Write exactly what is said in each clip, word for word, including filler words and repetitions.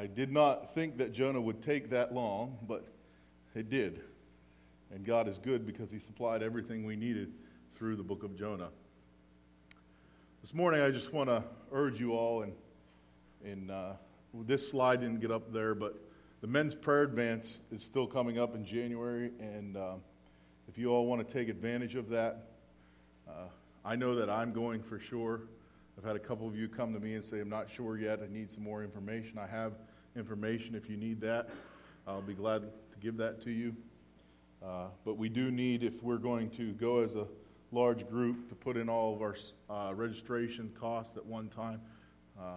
I did not think that Jonah would take that long, but it did. And God is good because he supplied everything we needed through the book of Jonah. This morning I just want to urge you all, and, and uh, this slide didn't get up there, but the men's prayer advance is still coming up in January, and uh, if you all want to take advantage of that, uh, I know that I'm going for sure. I've had a couple of you come to me and say, I'm not sure yet, I need some more information. I have information if you need that. I'll be glad to give that to you. Uh, but we do need, if we're going to go as a large group, to put in all of our uh, registration costs at one time. Uh,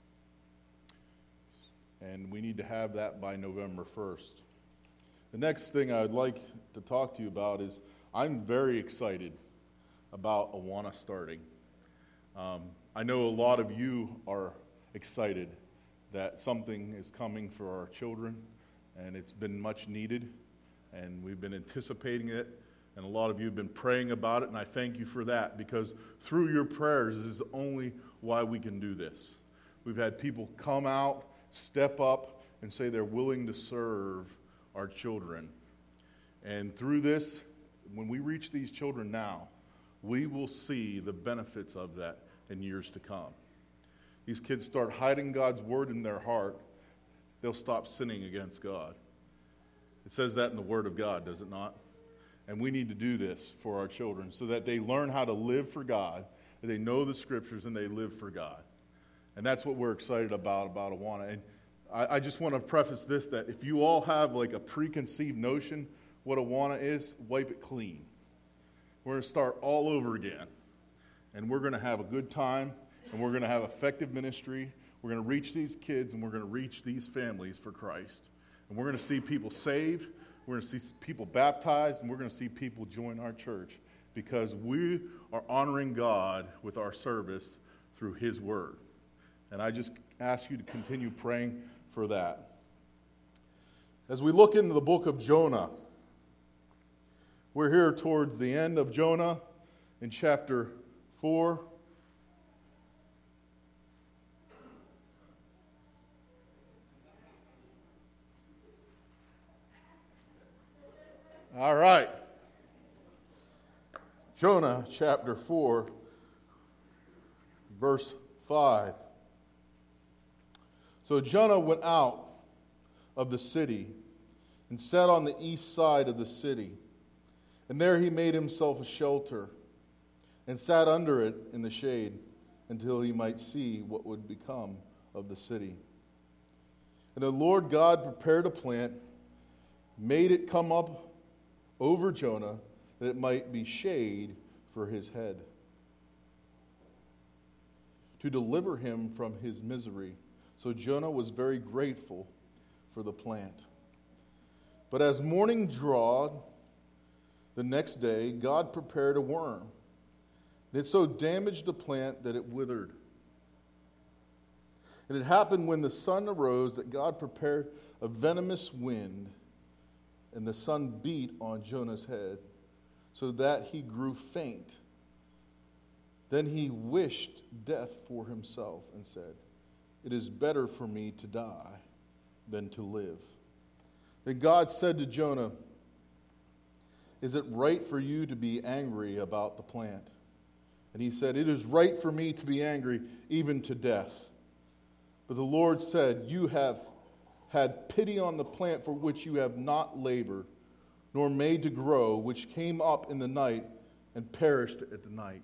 and we need to have that by November first. The next thing I'd like to talk to you about is I'm very excited about Awana starting. Um, I know a lot of you are excited that something is coming for our children, and it's been much needed, and we've been anticipating it, and a lot of you have been praying about it, and I thank you for that, because through your prayers is only why we can do this. We've had people come out, step up, and say they're willing to serve our children. And through this, when we reach these children now, we will see the benefits of that in years to come. These kids start hiding God's word in their heart, they'll stop sinning against God. It says that in the Word of God, does it not? And we need to do this for our children so that they learn how to live for God, that they know the Scriptures, and they live for God. And that's what we're excited about, about Awana. And I, I just want to preface this, that if you all have like a preconceived notion what Awana is, wipe it clean. We're going to start all over again. And we're going to have a good time, and we're going to have effective ministry. We're going to reach these kids, and we're going to reach these families for Christ. And we're going to see people saved, we're going to see people baptized, and we're going to see people join our church because we are honoring God with our service through His Word. And I just ask you to continue praying for that. As we look into the book of Jonah, we're here towards the end of Jonah in chapter four. All right. Jonah chapter four, verse five. So Jonah went out of the city and sat on the east side of the city. And there he made himself a shelter and sat under it in the shade until he might see what would become of the city. And the Lord God prepared a plant, made it come up over Jonah, that it might be shade for his head, to deliver him from his misery. So Jonah was very grateful for the plant. But as morning drawed, the next day, God prepared a worm. And it so damaged the plant that it withered. And it happened when the sun arose that God prepared a venomous wind, and the sun beat on Jonah's head, so that he grew faint. Then he wished death for himself and said, "It is better for me to die than to live." Then God said to Jonah, "Is it right for you to be angry about the plant?" And he said, "It is right for me to be angry, even to death." But the Lord said, "You have had pity on the plant for which you have not labored, nor made to grow, which came up in the night and perished at the night.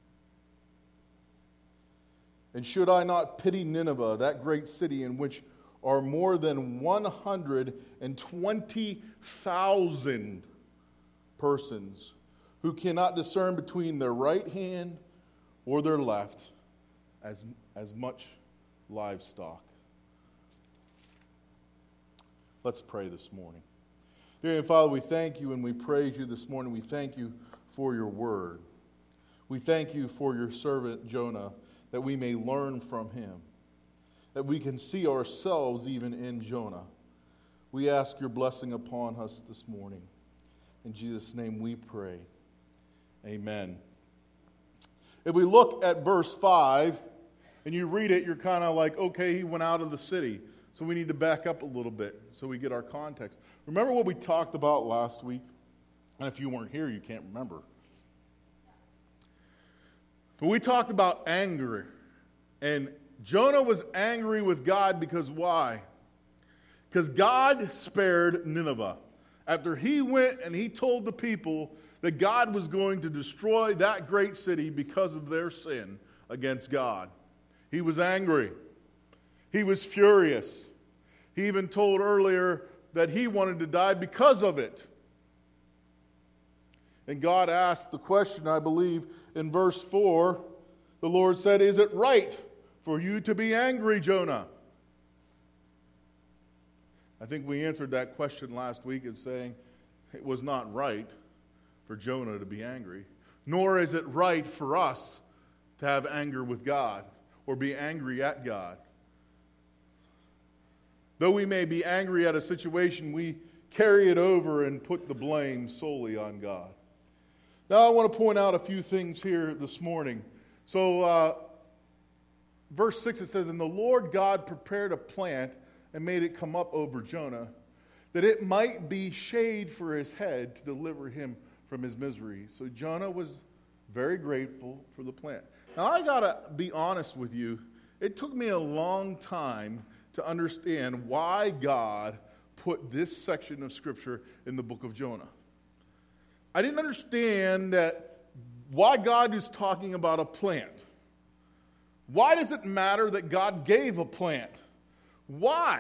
And should I not pity Nineveh, that great city in which are more than one hundred twenty thousand persons who cannot discern between their right hand or their left, as, as much livestock?" Let's pray this morning. Dear Heavenly Father, we thank you and we praise you this morning. We thank you for your word. We thank you for your servant Jonah, that we may learn from him, that we can see ourselves even in Jonah. We ask your blessing upon us this morning. In Jesus' name we pray. Amen. If we look at verse five and you read it, you're kind of like, okay, he went out of the city. So we need to back up a little bit so we get our context. Remember what we talked about last week? And if you weren't here, you can't remember. But we talked about anger. And Jonah was angry with God because why? Because God spared Nineveh. After he went and he told the people that God was going to destroy that great city because of their sin against God. He was angry. He was furious. He even told earlier that he wanted to die because of it. And God asked the question, I believe, in verse four. The Lord said, "Is it right for you to be angry, Jonah?" I think we answered that question last week in saying it was not right for Jonah to be angry, nor is it right for us to have anger with God or be angry at God. Though we may be angry at a situation, we carry it over and put the blame solely on God. Now I want to point out a few things here this morning. So, uh, verse six, it says, "And the Lord God prepared a plant and made it come up over Jonah, that it might be shade for his head to deliver him from his misery." So Jonah was very grateful for the plant. Now I got to be honest with you. It took me a long time to understand why God put this section of Scripture in the book of Jonah. I didn't understand that why God is talking about a plant. Why does it matter that God gave a plant? Why?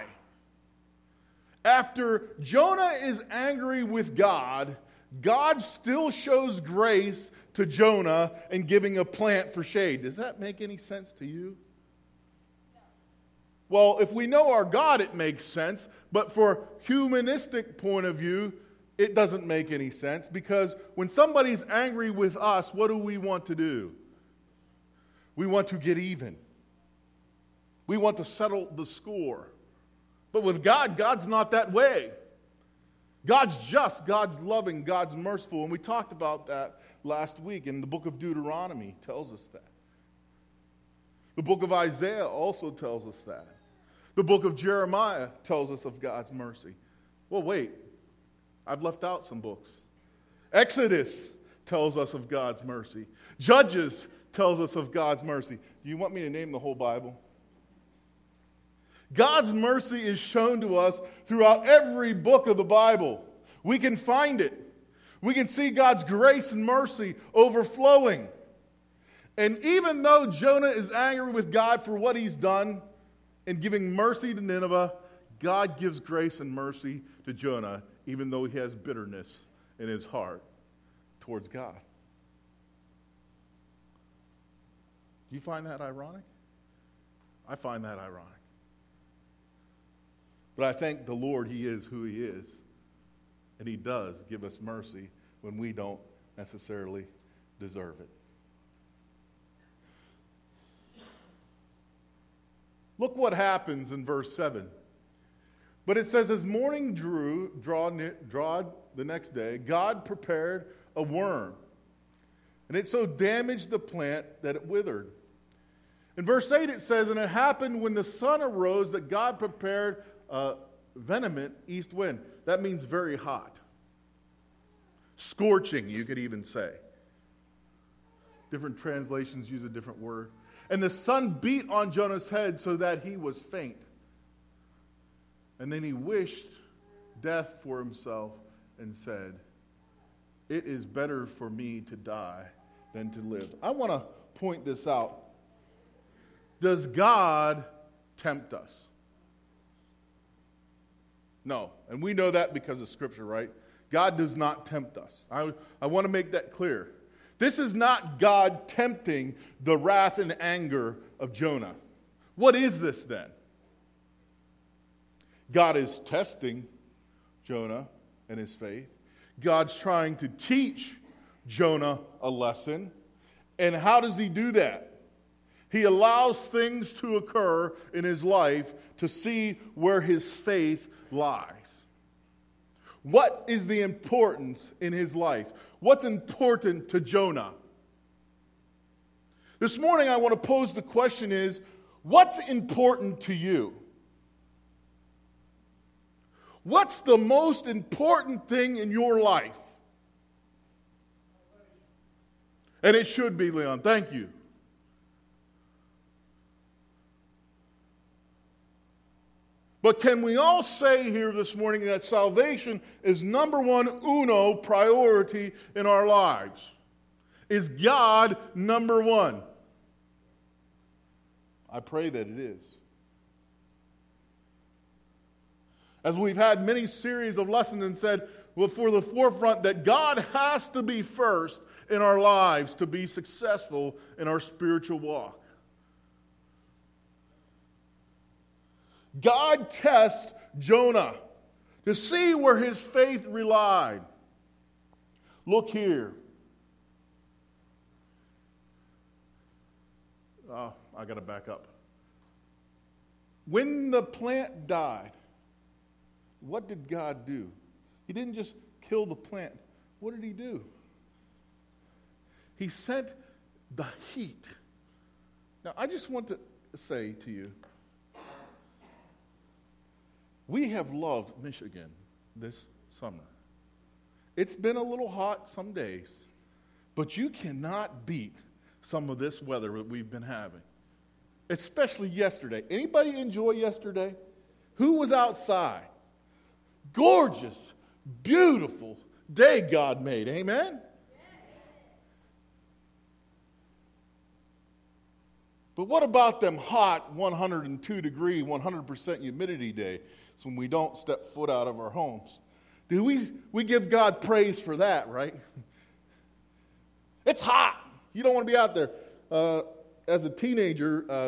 After Jonah is angry with God, God still shows grace to Jonah in giving a plant for shade. Does that make any sense to you? Well, if we know our God, it makes sense. But for humanistic point of view, it doesn't make any sense. Because when somebody's angry with us, what do we want to do? We want to get even. We want to settle the score. But with God, God's not that way. God's just, God's loving, God's merciful. And we talked about that last week, and the book of Deuteronomy tells us that. The book of Isaiah also tells us that. The book of Jeremiah tells us of God's mercy. Well, wait. I've left out some books. Exodus tells us of God's mercy. Judges tells us of God's mercy. Do you want me to name the whole Bible? God's mercy is shown to us throughout every book of the Bible. We can find it. We can see God's grace and mercy overflowing. And even though Jonah is angry with God for what he's done in giving mercy to Nineveh, God gives grace and mercy to Jonah, even though he has bitterness in his heart towards God. Do you find that ironic? I find that ironic. But I thank the Lord he is who he is. And he does give us mercy when we don't necessarily deserve it. Look what happens in verse seven. But it says, as morning drew, draw, drawed the next day, God prepared a worm. And it so damaged the plant that it withered. In verse eight it says, and it happened when the sun arose that God prepared a vehement east wind. That means very hot. Scorching, you could even say. Different translations use a different word. And the sun beat on Jonah's head so that he was faint. And then he wished death for himself and said, it is better for me to die than to live. I want to point this out. Does God tempt us? No. And we know that because of Scripture, right? God does not tempt us. I, I want to make that clear. This is not God tempting the wrath and anger of Jonah. What is this then? God is testing Jonah and his faith. God's trying to teach Jonah a lesson. And how does he do that? He allows things to occur in his life to see where his faith lies. What is the importance in his life? What's important to Jonah? This morning I want to pose the question is, what's important to you? What's the most important thing in your life? And it should be, Leon. Thank you. But can we all say here this morning that salvation is number one uno priority in our lives? Is God number one? I pray that it is. As we've had many series of lessons and said, well, for the forefront that God has to be first in our lives to be successful in our spiritual walk. God tests Jonah to see where his faith relied. Look here. Oh, I got to back up. When the plant died, what did God do? He didn't just kill the plant. What did he do? He sent the heat. Now, I just want to say to you, we have loved Michigan this summer. It's been a little hot some days, but you cannot beat some of this weather that we've been having, especially yesterday. Anybody enjoy yesterday? Who was outside? Gorgeous, beautiful day God made. Amen? But what about them hot one hundred two degree, one hundred percent humidity days when we don't step foot out of our homes? Do we, we give God praise for that, right? It's hot. You don't want to be out there. Uh, as a teenager, uh,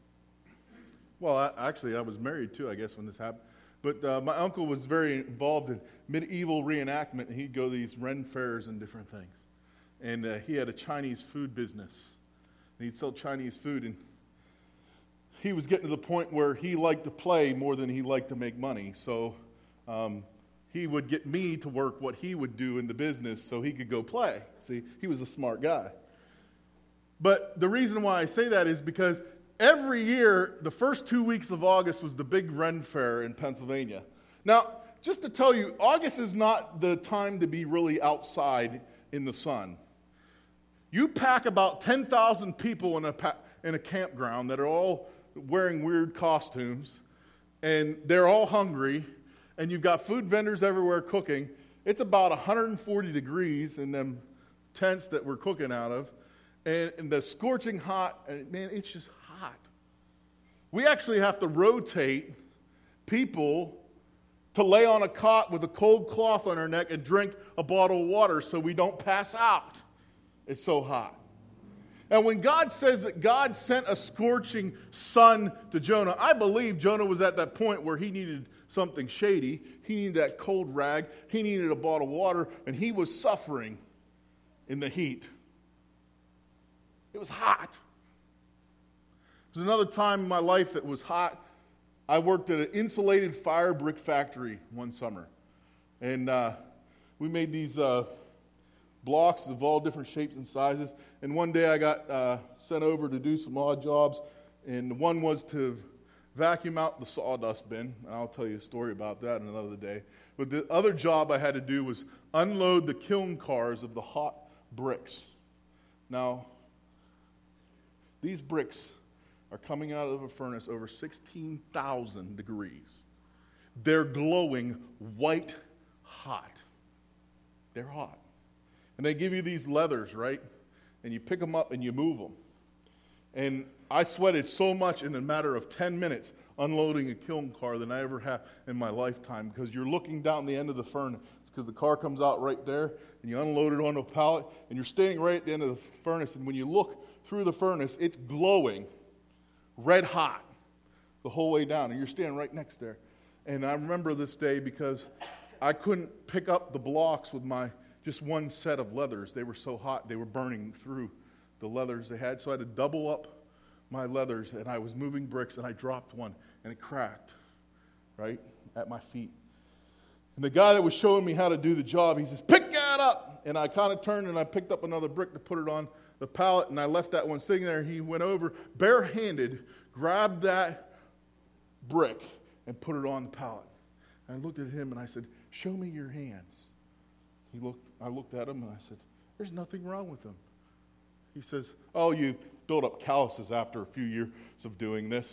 well, I, actually, I was married too, I guess, when this happened. But uh, my uncle was very involved in medieval reenactment, and he'd go to these Ren fairs and different things. And uh, he had a Chinese food business. And he'd sell Chinese food, and he was getting to the point where he liked to play more than he liked to make money. So um, he would get me to work what he would do in the business so he could go play. See, he was a smart guy. But the reason why I say that is because every year, the first two weeks of August was the big Ren Fair in Pennsylvania. Now, just to tell you, August is not the time to be really outside in the sun. You pack about ten thousand people in a, pa- in a campground that are all wearing weird costumes, and they're all hungry, and you've got food vendors everywhere cooking. It's about one hundred forty degrees in them tents that we're cooking out of, and, and the scorching hot, and man, it's just hot. We actually have to rotate people to lay on a cot with a cold cloth on our neck and drink a bottle of water so we don't pass out. It's so hot. And when God says that God sent a scorching sun to Jonah, I believe Jonah was at that point where he needed something shady. He needed that cold rag. He needed a bottle of water, and he was suffering in the heat. It was hot. There was another time in my life that was hot. I worked at an insulated fire brick factory one summer. And uh, we made these uh, blocks of all different shapes and sizes. And one day I got uh, sent over to do some odd jobs. And one was to vacuum out the sawdust bin. And I'll tell you a story about that another day. But the other job I had to do was unload the kiln cars of the hot bricks. Now, these bricks are coming out of a furnace over sixteen thousand degrees. They're glowing white hot. They're hot. And they give you these leathers, right? And you pick them up and you move them. And I sweated so much in a matter of ten minutes unloading a kiln car than I ever have in my lifetime, because you're looking down the end of the furnace, because the car comes out right there, and you unload it onto a pallet, and you're standing right at the end of the furnace, and when you look through the furnace, it's glowing red hot the whole way down, and you're standing right next there. And I remember this day because I couldn't pick up the blocks with my just one set of leathers. They were so hot, they were burning through the leathers they had, so I had to double up my leathers, and I was moving bricks, and I dropped one, and it cracked right at my feet. And the guy that was showing me how to do the job, he says, "Pick that up!" And I kind of turned, and I picked up another brick to put it on the pallet, and I left that one sitting there. He went over, barehanded, grabbed that brick, and put it on the pallet. I looked at him and I said, show me your hands. He looked. I looked at him and I said, there's nothing wrong with them. He says, oh, you build up calluses after a few years of doing this.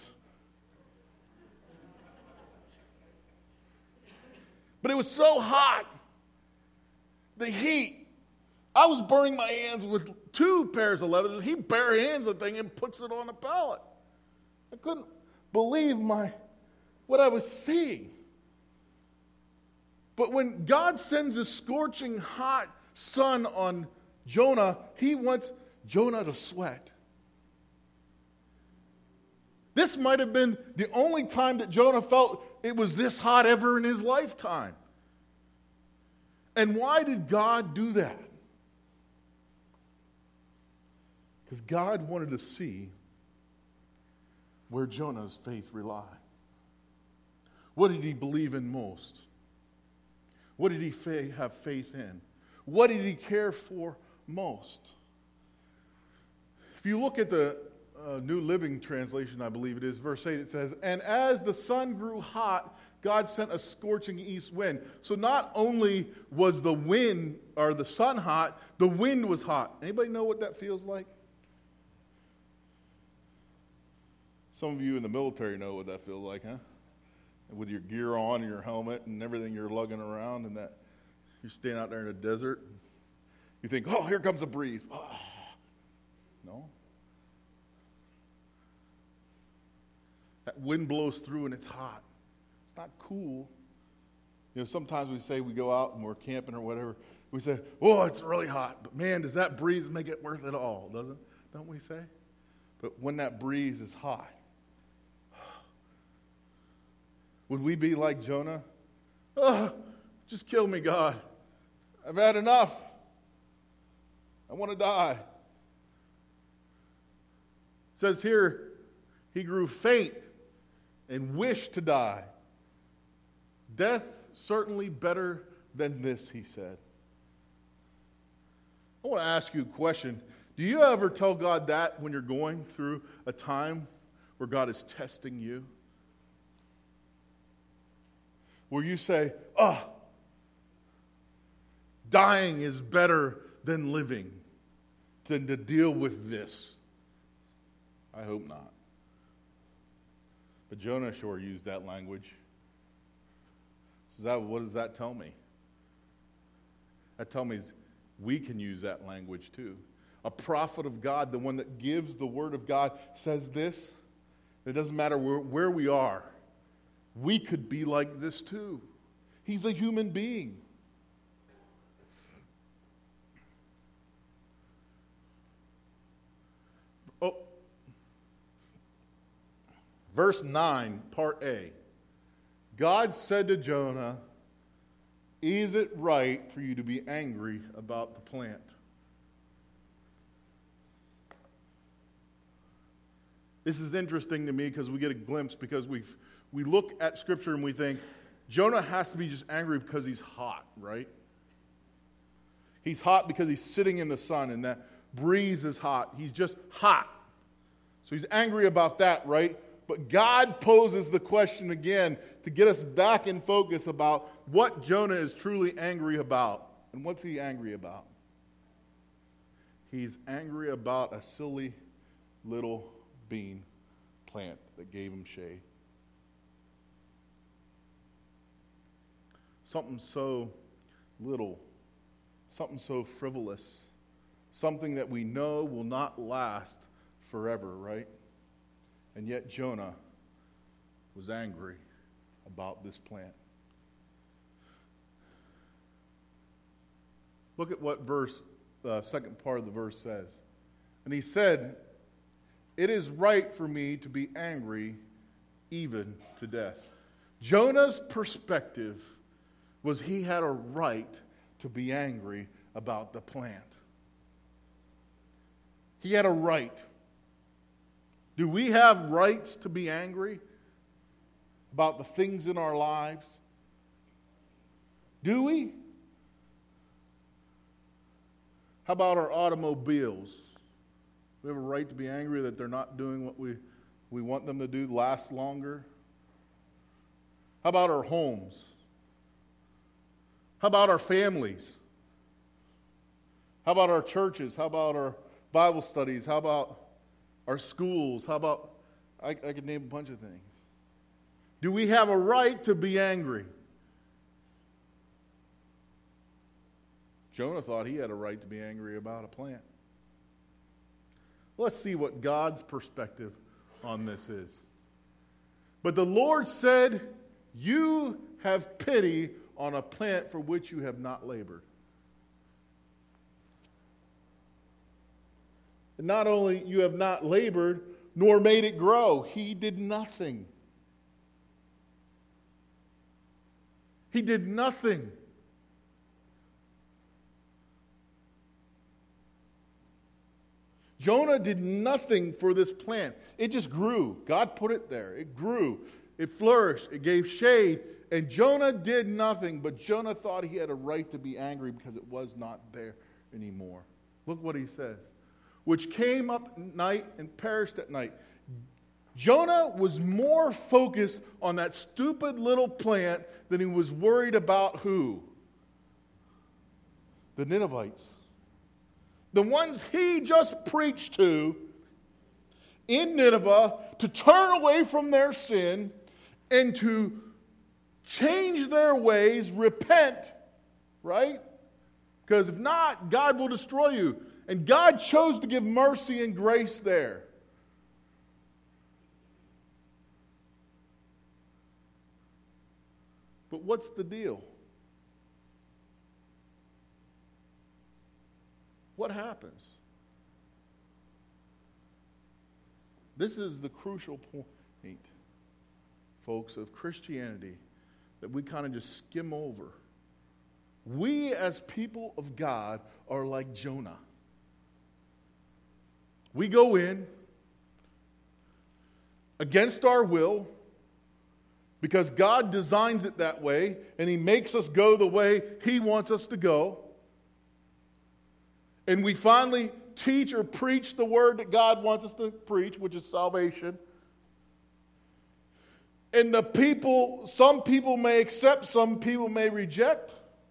But it was so hot, the heat. I was burning my hands with two pairs of leathers. He bare hands the thing and puts it on a pallet. I couldn't believe my what I was seeing. But when God sends a scorching hot sun on Jonah, he wants Jonah to sweat. This might have been the only time that Jonah felt it was this hot ever in his lifetime. And why did God do that? Because God wanted to see where Jonah's faith relied. What did he believe in most? What did he fa- have faith in? What did he care for most? If you look at the uh, New Living Translation, I believe it is, verse eight, it says, and as the sun grew hot, God sent a scorching east wind. So not only was the wind, or the sun hot, the wind was hot. Anybody know what that feels like? Some of you in the military know what that feels like, huh? With your gear on and your helmet and everything you're lugging around, and that you're standing out there in the desert. You think, oh, here comes a breeze. Oh. No. That wind blows through and it's hot. It's not cool. You know, sometimes we say we go out and we're camping or whatever. We say, oh, it's really hot. But man, does that breeze make it worth it all, doesn't don't we say? But when that breeze is hot, would we be like Jonah? Oh, just kill me, God. I've had enough. I want to die. It says here, he grew faint and wished to die. Death certainly better than this, he said. I want to ask you a question. Do you ever tell God that when you're going through a time where God is testing you? Where you say, oh, dying is better than living, than to deal with this. I hope not. But Jonah sure used that language. So that, what does that tell me? That tells me we can use that language too. A prophet of God, the one that gives the word of God, says this. It doesn't matter where, where we are. We could be like this too. He's a human being. Oh, verse nine, part A. God said to Jonah, is it right for you to be angry about the plant? This is interesting to me because we get a glimpse because we've we look at Scripture and we think, Jonah has to be just angry because he's hot, right? He's hot because he's sitting in the sun and that breeze is hot. He's just hot. So he's angry about that, right? But God poses the question again to get us back in focus about what Jonah is truly angry about. And what's he angry about? He's angry about a silly little bean plant that gave him shade. Something so little, something so frivolous, something that we know will not last forever, right? And yet Jonah was angry about this plant. Look at what verse, the uh, second part of the verse says. And he said, it is right for me to be angry even to death. Jonah's perspective was he had a right to be angry about the plant. He had a right. Do we have rights to be angry about the things in our lives? Do we? How about our automobiles? We have a right to be angry that they're not doing what we, we want them to do, last longer. How about our homes? How about our families? How about our churches? How about our Bible studies? How about our schools? How about, I, I could name a bunch of things. Do we have a right to be angry? Jonah thought he had a right to be angry about a plant. Let's see what God's perspective on this is. But the Lord said, "You have pity on a plant for which you have not labored." And not only you have not labored, nor made it grow. He did nothing. He did nothing. Jonah did nothing for this plant. It just grew. God put it there. It grew. It flourished. It gave shade. And Jonah did nothing. But Jonah thought he had a right to be angry because it was not there anymore. Look what he says. Which came up at night and perished at night. Jonah was more focused on that stupid little plant than he was worried about who? The Ninevites. The ones he just preached to in Nineveh to turn away from their sin and to change their ways, repent, right? Because if not, God will destroy you. And God chose to give mercy and grace there. But what's the deal? What happens? This is the crucial point, folks, of Christianity that we kind of just skim over. We as people of God are like Jonah. We go in against our will because God designs it that way and He makes us go the way He wants us to go. And we finally teach or preach the word that God wants us to preach, which is salvation. And the people, some people may accept, some people may reject.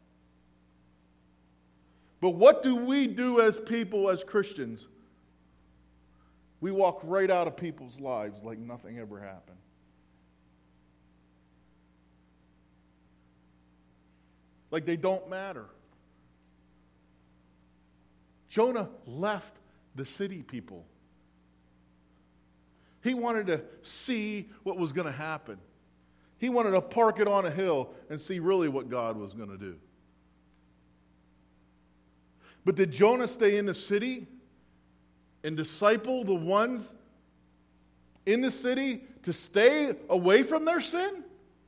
But what do we do as people, as Christians? We walk right out of people's lives like nothing ever happened. Like they don't matter. Jonah left the city people. He wanted to see what was going to happen. He wanted to park it on a hill and see really what God was going to do. But did Jonah stay in the city and disciple the ones in the city to stay away from their sin?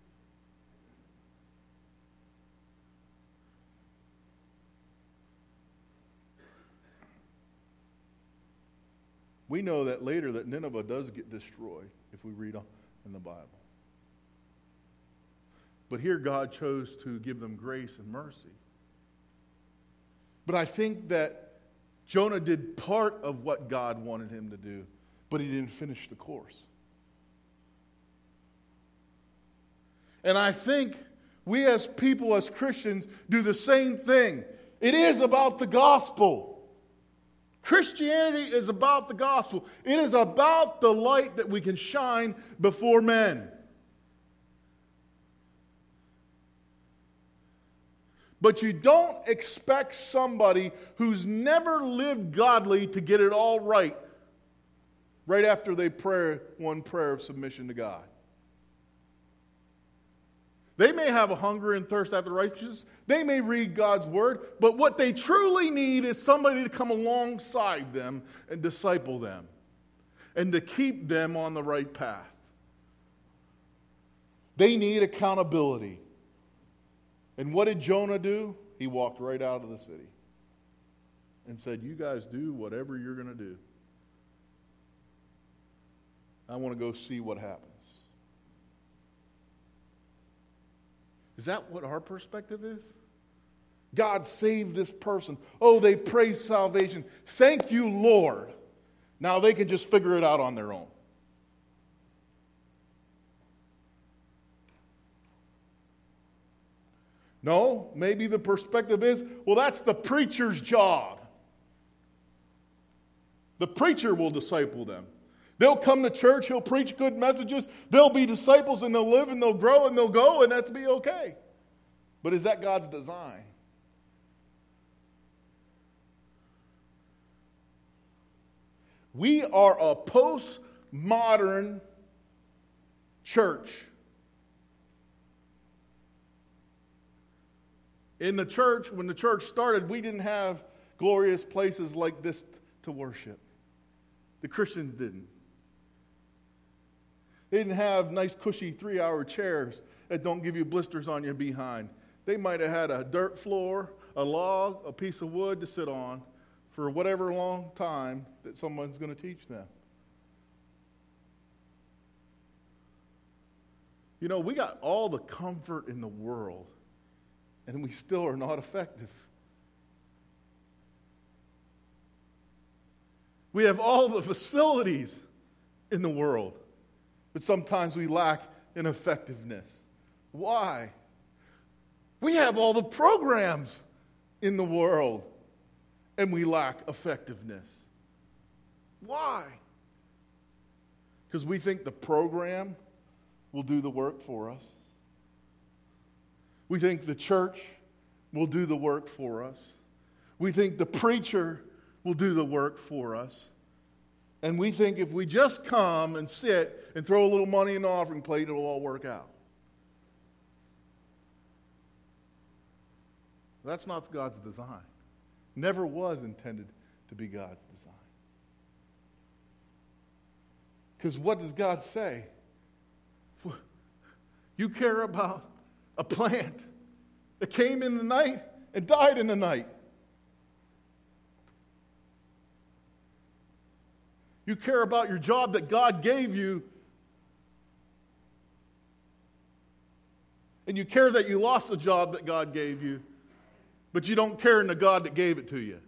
We know that later that Nineveh does get destroyed if we read in the Bible. But here God chose to give them grace and mercy. But I think that Jonah did part of what God wanted him to do, but he didn't finish the course. And I think we as people, as Christians, do the same thing. It is about the gospel. Christianity is about the gospel. It is about the light that we can shine before men. But you don't expect somebody who's never lived godly to get it all right right after they pray one prayer of submission to God. They may have a hunger and thirst after righteousness. They may read God's word. But what they truly need is somebody to come alongside them and disciple them. And to keep them on the right path. They need accountability. And what did Jonah do? He walked right out of the city. And said, you guys do whatever you're going to do. I want to go see what happens. Is that what our perspective is? God saved this person. Oh, they praise salvation. Thank you, Lord. Now they can just figure it out on their own. No, maybe the perspective is, well, that's the preacher's job. The preacher will disciple them. They'll come to church, he'll preach good messages, they'll be disciples, and they'll live, and they'll grow, and they'll go, and that's be okay. But is that God's design? We are a postmodern church. In the church, when the church started, we didn't have glorious places like this to worship. The Christians didn't. They didn't have nice, cushy three-hour chairs that don't give you blisters on your behind. They might have had a dirt floor, a log, a piece of wood to sit on for whatever long time that someone's going to teach them. You know, we got all the comfort in the world, and we still are not effective. We have all the facilities in the world, but sometimes we lack in effectiveness. Why? We have all the programs in the world, and we lack effectiveness. Why? Because we think the program will do the work for us. We think the church will do the work for us. We think the preacher will do the work for us. And we think if we just come and sit and throw a little money in the offering plate, it'll all work out. That's not God's design. Never was intended to be God's design. Because what does God say? You care about a plant that came in the night and died in the night. You care about your job that God gave you, and you care that you lost the job that God gave you, but you don't care in the God that gave it to you.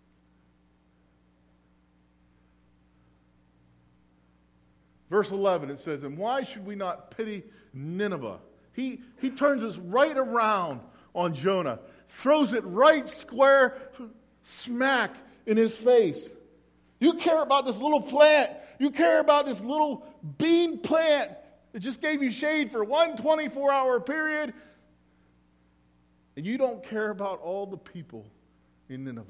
Verse eleven, it says, and why should we not pity Nineveh? He, he turns us right around on Jonah, throws it right square smack in his face. You care about this little plant. You care about this little bean plant that just gave you shade for one twenty-four hour period. And you don't care about all the people in Nineveh.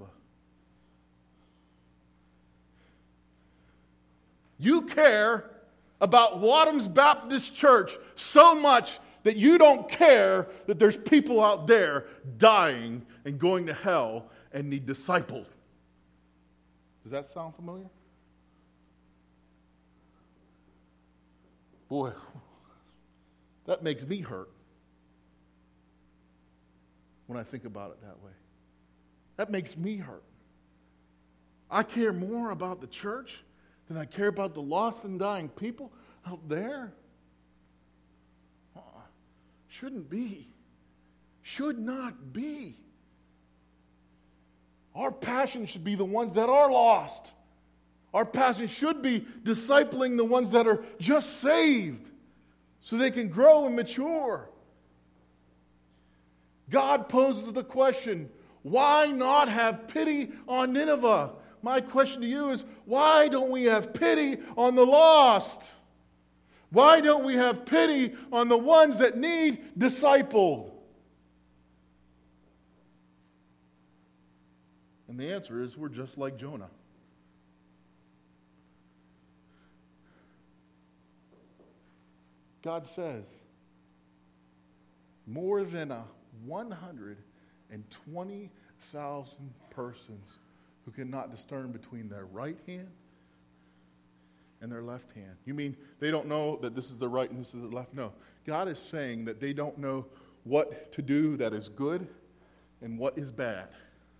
You care about Wadham's Baptist Church so much that you don't care that there's people out there dying and going to hell and need discipled. Does that sound familiar? Boy, that makes me hurt when I think about it that way. That makes me hurt. I care more about the church than I care about the lost and dying people out there. Uh-uh. Shouldn't be. Should not be. Our passion should be the ones that are lost. Our passion should be discipling the ones that are just saved so they can grow and mature. God poses the question, why not have pity on Nineveh? My question to you is, why don't we have pity on the lost? Why don't we have pity on the ones that need discipled? And the answer is, we're just like Jonah. God says, more than a one hundred twenty thousand persons who cannot discern between their right hand and their left hand. You mean they don't know that this is the right and this is the left? No. God is saying that they don't know what to do that is good and what is bad.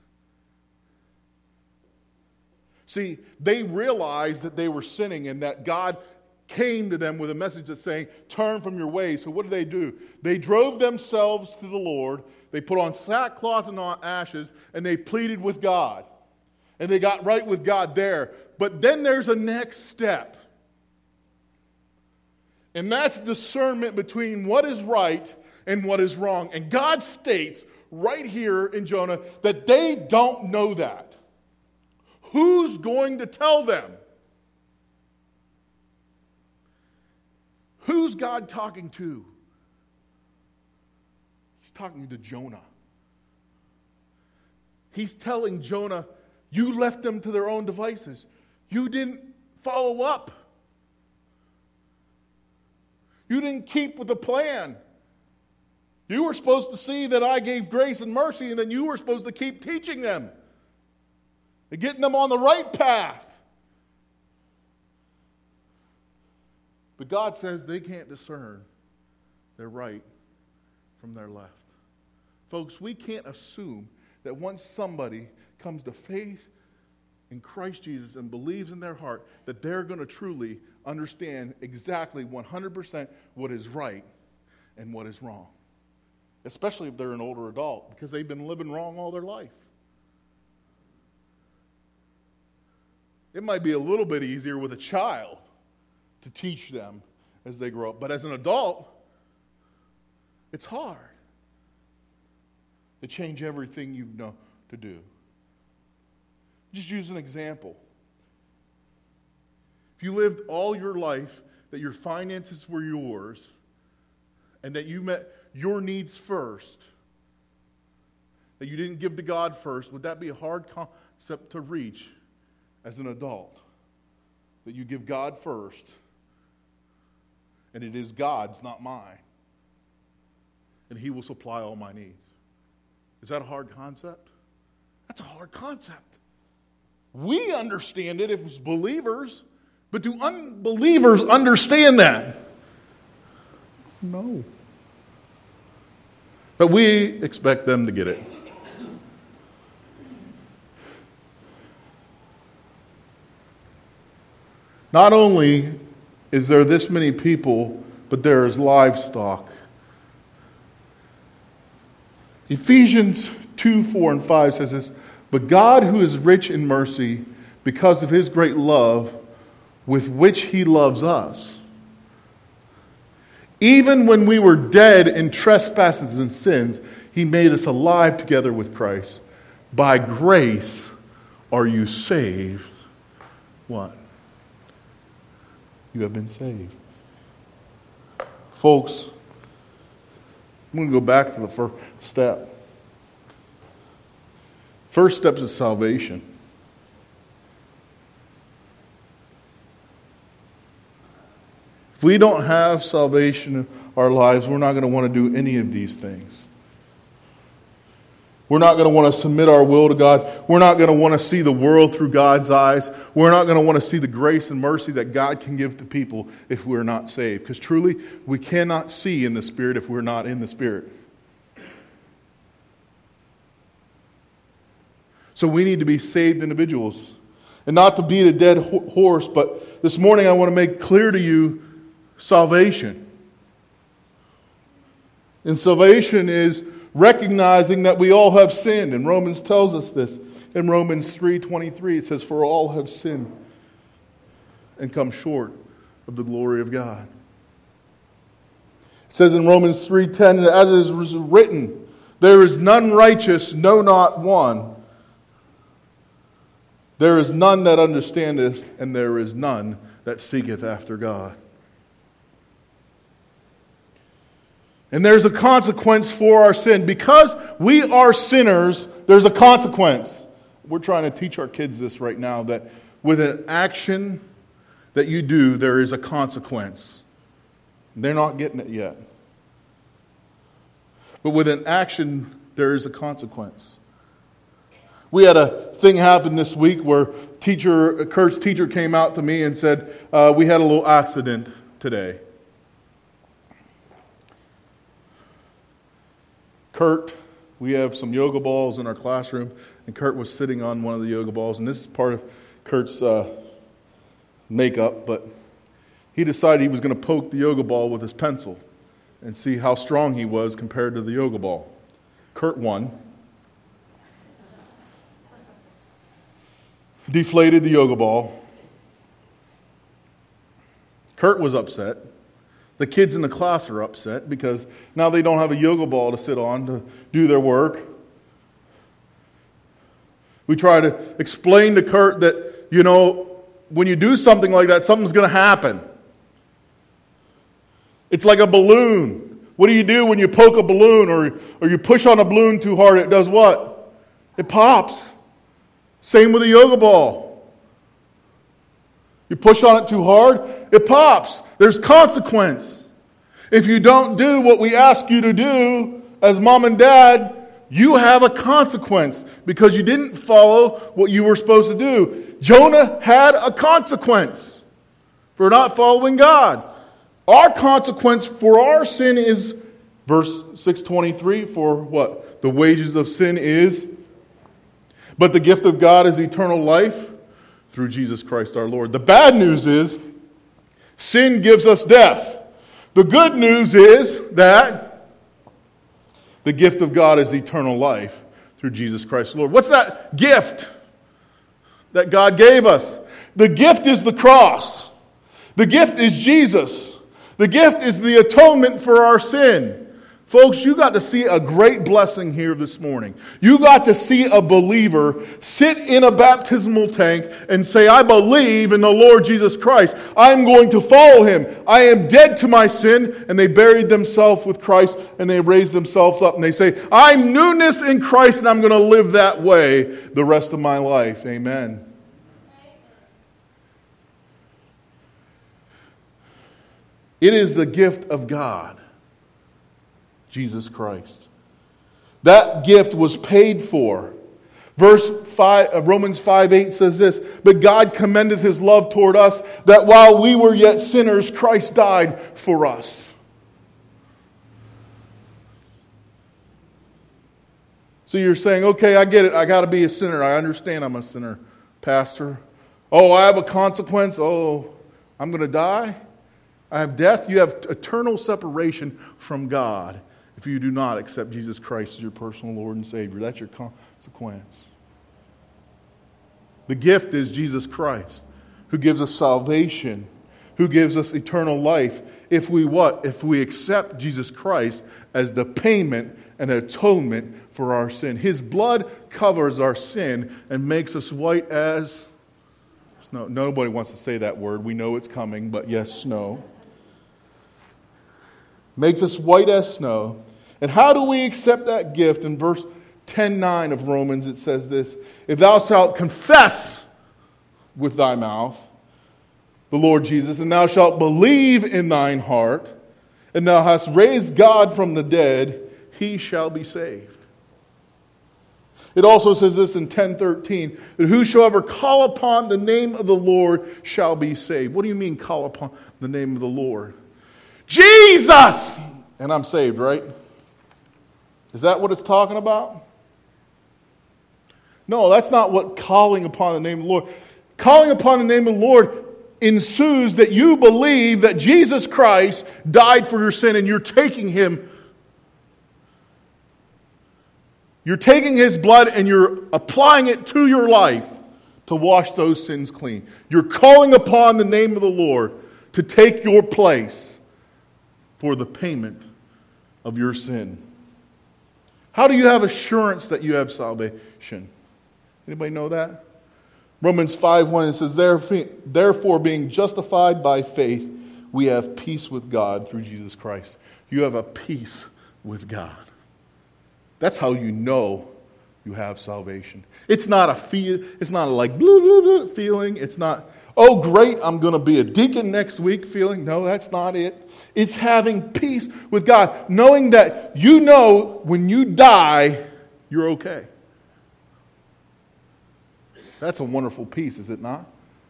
See, they realized that they were sinning and that God came to them with a message that's saying, turn from your ways. So what did they do? They drove themselves to the Lord. They put on sackcloth and ashes, and they pleaded with God. And they got right with God there. But then there's a next step. And that's discernment between what is right and what is wrong. And God states right here in Jonah that they don't know that. Who's going to tell them? Who's God talking to? He's talking to Jonah. He's telling Jonah, you left them to their own devices. You didn't follow up. You didn't keep with the plan. You were supposed to see that I gave grace and mercy, and then you were supposed to keep teaching them and getting them on the right path. But God says they can't discern their right from their left. Folks, we can't assume that once somebody comes to faith in Christ Jesus and believes in their heart that they're going to truly understand exactly one hundred percent what is right and what is wrong. Especially if they're an older adult, because they've been living wrong all their life. It might be a little bit easier with a child to teach them as they grow up. But as an adult, it's hard to change everything you know to do. Just use an example. If you lived all your life that your finances were yours and that you met your needs first, that you didn't give to God first, would that be a hard concept to reach as an adult? That you give God first, and it is God's, not mine, and He will supply all my needs. Is that a hard concept? That's a hard concept. We understand it as believers, but do unbelievers understand that? No. But we expect them to get it. Not only is there this many people, but there is livestock. Ephesians two, four, and five says this, but God, who is rich in mercy, because of His great love with which He loves us, even when we were dead in trespasses and sins, He made us alive together with Christ. By grace are you saved. What? You have been saved. Folks, I'm going to go back to the first step. First step is salvation. If we don't have salvation in our lives, we're not going to want to do any of these things. We're not going to want to submit our will to God. We're not going to want to see the world through God's eyes. We're not going to want to see the grace and mercy that God can give to people if we're not saved. Because truly, we cannot see in the Spirit if we're not in the Spirit. So we need to be saved individuals. And not to beat a dead horse, but this morning I want to make clear to you salvation. And salvation is recognizing that we all have sinned. And Romans tells us this. In Romans three twenty-three, it says, for all have sinned and come short of the glory of God. It says in Romans three ten, as it is written, there is none righteous, no, not one. There is none that understandeth, and there is none that seeketh after God. And there's a consequence for our sin. Because we are sinners, there's a consequence. We're trying to teach our kids this right now, that with an action that you do, there is a consequence. They're not getting it yet. But with an action, there is a consequence. We had a thing happen this week where teacher Kurt's teacher came out to me and said, uh, we had a little accident today. Kurt, we have some yoga balls in our classroom, and Kurt was sitting on one of the yoga balls, and this is part of Kurt's uh, makeup, but he decided he was going to poke the yoga ball with his pencil and see how strong he was compared to the yoga ball. Kurt won. Deflated the yoga ball. Kurt was upset. The kids in the class are upset because now they don't have a yoga ball to sit on to do their work. We try to explain to Kurt that, you know, when you do something like that, something's going to happen. It's like a balloon. What do you do when you poke a balloon or, or you push on a balloon too hard? It does what? It pops. Same with a yoga ball. You push on it too hard, it pops. There's consequence. If you don't do what we ask you to do as mom and dad, you have a consequence because you didn't follow what you were supposed to do. Jonah had a consequence for not following God. Our consequence for our sin is, verse six twenty-three, for what? The wages of sin is, but the gift of God is eternal life through Jesus Christ our Lord. The bad news is, sin gives us death. The good news is that the gift of God is eternal life through Jesus Christ our Lord. What's that gift that God gave us? The gift is the cross. The gift is Jesus. The gift is the atonement for our sin. Folks, you got to see a great blessing here this morning. You got to see a believer sit in a baptismal tank and say, I believe in the Lord Jesus Christ. I am going to follow Him. I am dead to my sin. And they buried themselves with Christ and they raised themselves up and they say, I'm newness in Christ and I'm going to live that way the rest of my life. Amen. It is the gift of God. Jesus Christ. That gift was paid for. Verse five, uh, Romans five eight says this, but God commendeth His love toward us, that while we were yet sinners, Christ died for us. So you're saying, okay, I get it. I got to be a sinner. I understand I'm a sinner, Pastor. Oh, I have a consequence. Oh, I'm going to die. I have death. You have eternal separation from God if you do not accept Jesus Christ as your personal Lord and Savior. That's your consequence. The gift is Jesus Christ, who gives us salvation, who gives us eternal life. If we what? If we accept Jesus Christ as the payment and atonement for our sin. His blood covers our sin and makes us white as snow. Nobody wants to say that word. We know it's coming, but yes, snow. Makes us white as snow. And how do we accept that gift? In verse ten nine of Romans, it says this, if thou shalt confess with thy mouth the Lord Jesus, and thou shalt believe in thine heart, and thou hast raised God from the dead, he shall be saved. It also says this in ten thirteen, that whosoever call upon the name of the Lord shall be saved. What do you mean call upon the name of the Lord? Jesus! And I'm saved, right? Is that what it's talking about? No, that's not what calling upon the name of the Lord. Calling upon the name of the Lord ensues that you believe that Jesus Christ died for your sin and you're taking Him. You're taking His blood and you're applying it to your life to wash those sins clean. You're calling upon the name of the Lord to take your place for the payment of your sin. How do you have assurance that you have salvation? Anybody know that? Romans five one, it says, therefore being justified by faith, we have peace with God through Jesus Christ. You have a peace with God. That's how you know you have salvation. It's not a feel, it's not a like blah, blah, blah feeling. It's not, oh great, I'm going to be a deacon next week feeling. No, that's not it. It's having peace with God, knowing that you know when you die, you're okay. That's a wonderful peace, is it not?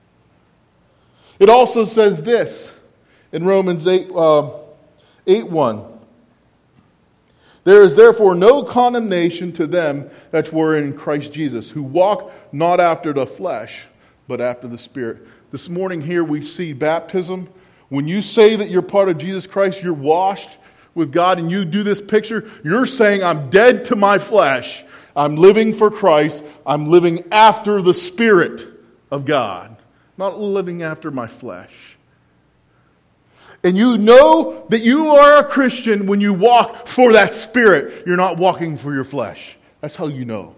It also says this in Romans eight, uh, eight one. There is therefore no condemnation to them that were in Christ Jesus, who walk not after the flesh, but after the Spirit. This morning here we see baptism. When you say that you're part of Jesus Christ, you're washed with God, and you do this picture, you're saying, I'm dead to my flesh. I'm living for Christ. I'm living after the Spirit of God, not living after my flesh. And you know that you are a Christian when you walk for that Spirit. You're not walking for your flesh. That's how you know.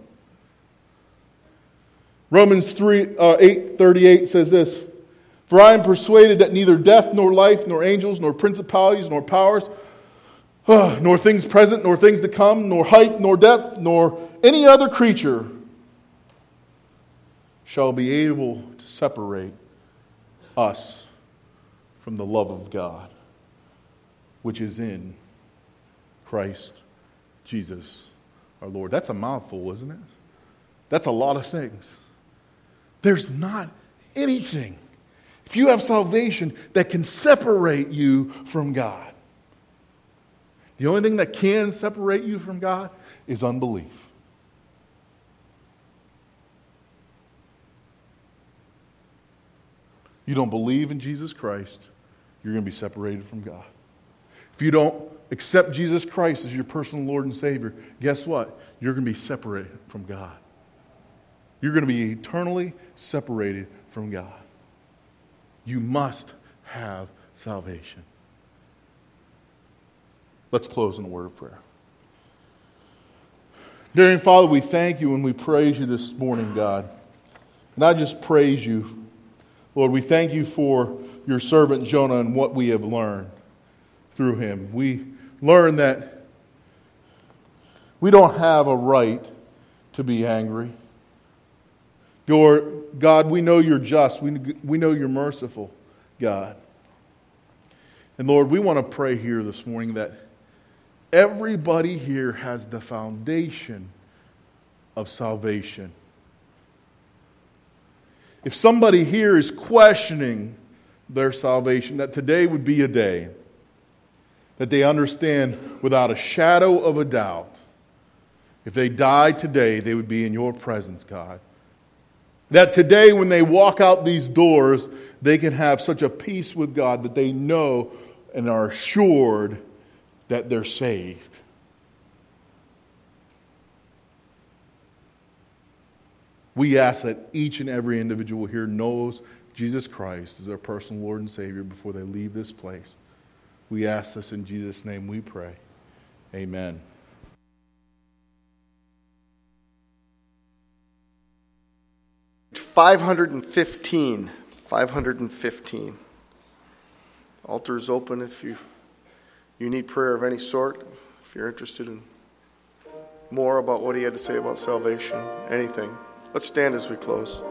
Romans three, uh, eight thirty-eight says this, "For I am persuaded that neither death, nor life, nor angels, nor principalities, nor powers, uh, nor things present, nor things to come, nor height, nor depth, nor any other creature shall be able to separate us from the love of God, which is in Christ Jesus our Lord." That's a mouthful, isn't it? That's a lot of things. There's not anything, if you have salvation, that can separate you from God. The only thing that can separate you from God is unbelief. You don't believe in Jesus Christ, you're going to be separated from God. If you don't accept Jesus Christ as your personal Lord and Savior, guess what? You're going to be separated from God. You're going to be eternally separated from God. You must have salvation. Let's close in a word of prayer. Dear Heavenly Father, we thank you and we praise you this morning, God. And I just praise you, Lord. We thank you for your servant Jonah and what we have learned through him. We learned that we don't have a right to be angry. Lord, God, we know you're just. We, we know you're merciful, God. And Lord, we want to pray here this morning that everybody here has the foundation of salvation. If somebody here is questioning their salvation, that today would be a day that they understand without a shadow of a doubt, if they died today, they would be in your presence, God. That today when they walk out these doors, they can have such a peace with God that they know and are assured that they're saved. We ask that each and every individual here knows Jesus Christ as their personal Lord and Savior before they leave this place. We ask this in Jesus' name we pray. Amen. five hundred fifteen. five hundred fifteen. Altar is open if you, you need prayer of any sort. If you're interested in more about what he had to say about salvation, anything. Let's stand as we close.